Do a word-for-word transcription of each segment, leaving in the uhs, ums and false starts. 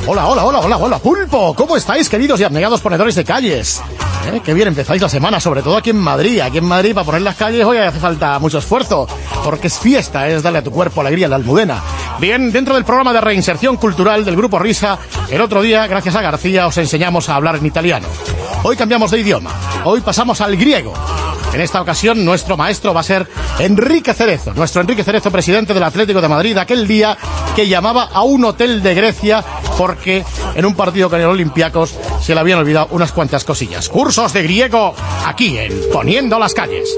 Hola, hola, hola, hola, hola, Pulpo. ¿Cómo estáis, queridos y abnegados ponedores de calles? ¿Eh? Qué bien empezáis la semana, sobre todo aquí en Madrid. Aquí en Madrid, para poner las calles, hoy hace falta mucho esfuerzo, porque es fiesta, es darle a tu cuerpo alegría en la Almudena. Bien, dentro del programa de reinserción cultural del Grupo Risa, el otro día, gracias a García, os enseñamos a hablar en italiano. Hoy cambiamos de idioma. Hoy pasamos al griego. En esta ocasión, nuestro maestro va a ser Enrique Cerezo, nuestro Enrique Cerezo, presidente del Atlético de Madrid, aquel día que llamaba a un hotel de Grecia porque en un partido con el Olympiacos se le habían olvidado unas cuantas cosillas. Cursos de griego, aquí en Poniendo las Calles.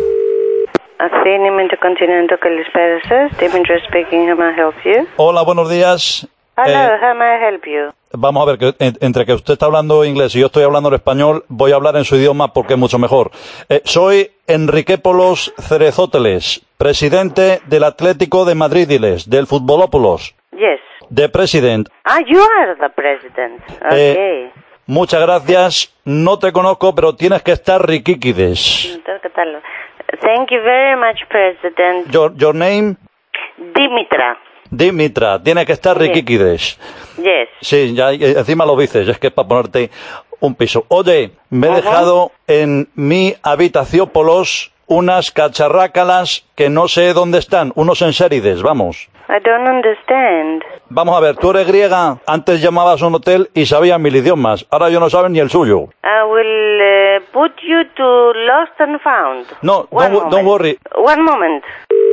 Hola, buenos días. Hello, eh, how may I help you? Vamos a ver, que en- entre que usted está hablando inglés y yo estoy hablando en español, voy a hablar en su idioma porque es mucho mejor. Eh, soy Enriquépolos Cerezóteles, presidente del Atlético de Madridiles, del Futbolópolos, Yes. de President. Ah, you are the president. Okay. Eh, Muchas gracias, no te conozco, pero tienes que estar riquiquides. ¿Qué tal? Thank you very much, President. Your, your name? Dimitra. Dimitra, tienes que estar Yes. riquiquides. Yes. Sí, ya eh, encima lo dices, es que es para ponerte un piso. Oye, me he Ajá. dejado en mi habitaciópolos unas cacharrácalas que no sé dónde están, unos ensérides, vamos. I don't understand. Vamos a ver, tú eres griega, antes llamabas a un hotel y sabías mil idiomas, ahora yo no saben ni el suyo. I will uh, put you to Lost and Found. No, One don't, wo- don't moment. worry. One moment.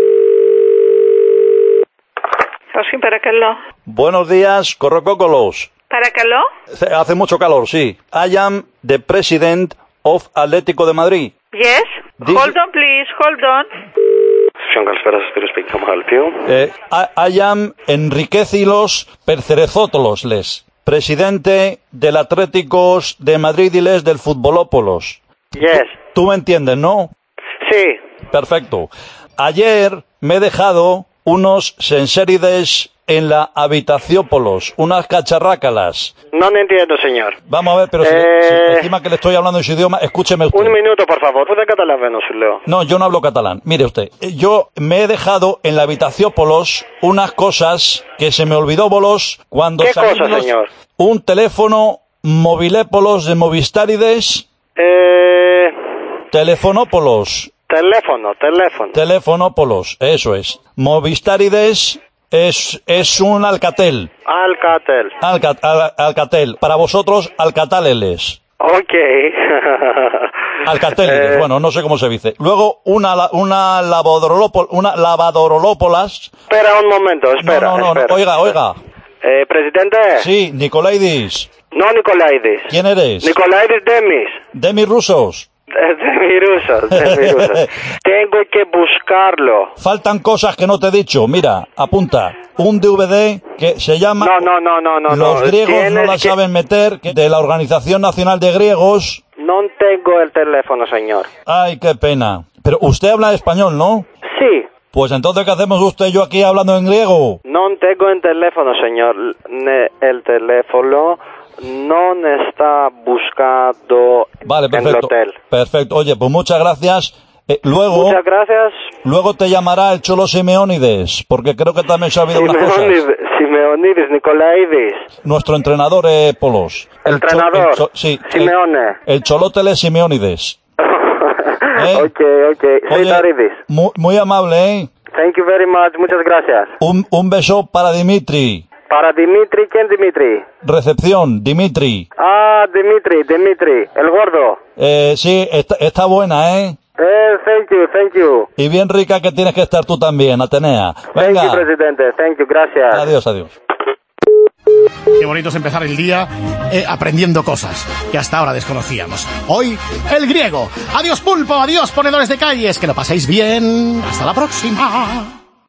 José, para calor. Buenos días, corrocócolos. ¿Para calor? Hace- Hace mucho calor, sí. I am the president of Atlético de Madrid. Yes. This- Hold on, please. Hold on. Eh, I, I am Enriquecilos Percerezótolos, les, presidente del Atléticos de Madrid y les del Futbolópolos. Yes. ¿Tú me entiendes, no? Sí. Perfecto. Ayer me he dejado unos sensérides en la habitaciópolos, unas cacharrácalas. No me entiendo, señor. Vamos a ver, pero si, Eh. si encima que le estoy hablando en su idioma, escúcheme usted. Un minuto, por favor. ¿Puede catalán, Leo? No, yo no hablo catalán. Mire usted, eh, yo me he dejado en la habitaciópolos unas cosas que se me olvidó bolos cuando ¿Qué salí cosa, de los- señor? Un teléfono mobilépolos de Movistárides, Eh... telefonópolos, Teléfono, teléfono. telefonópolos, eso es. Movistárides es, es un Alcatel. Alcatel. Alca- al- Alcatel. Para vosotros, Alcatáleles. Ok. Alcatélides, Eh, bueno, no sé cómo se dice. Luego, una, la- una, lavadorolopo- una lavadorolópolas. Espera un momento, espera, no, no, no, no, espera. oiga, oiga. Eh, presidente. Sí, Nicolaidis. No, Nicolaidis. ¿Quién eres? Nicolaidis Demis. Demi Rusos. Demirusos, Demirusos. Tengo que buscarlo. Faltan cosas que no te he dicho. Mira, apunta. Un D V D que se llama... No, no, no, no, no. Los no. griegos no Tienes la que- saben meter, que de la Organización Nacional de Griegos. No tengo el teléfono, señor. Ay, qué pena. Pero usted habla español, ¿no? Sí. Pues entonces, ¿qué hacemos usted y yo aquí hablando en griego? No tengo el teléfono, señor. Ne- el teléfono no está buscado Vale, en el perfecto. hotel. Perfecto. Oye, pues muchas gracias. Eh, luego, Muchas gracias. luego te llamará el Cholo Simeónides, porque creo que también se ha habido unas cosas. Simeonides, Simeonides, Nicolaidis. Nuestro entrenador, eh, Polos. El cho- entrenador, el cho- sí, Simeone. El, el Cholóteles Simeónides. ¿Eh? Ok, ok. Oye, Señoridis. muy, muy amable, ¿eh? Thank you very much. Muchas gracias. Un, un beso para Dimitri. Para Dimitri, ¿quién Dimitri? Recepción, Dimitri. Ah, Dimitri, Dimitri, el gordo. Eh, sí, está, está buena, ¿eh? Eh, thank you, thank you. Y bien rica que tienes que estar tú también, Atenea. Thank you, Venga. presidente. Thank you, gracias. Adiós, adiós. Qué bonito es empezar el día eh, aprendiendo cosas que hasta ahora desconocíamos. Hoy, el griego. Adiós, Pulpo, adiós, ponedores de calles. Que lo paséis bien. Hasta la próxima.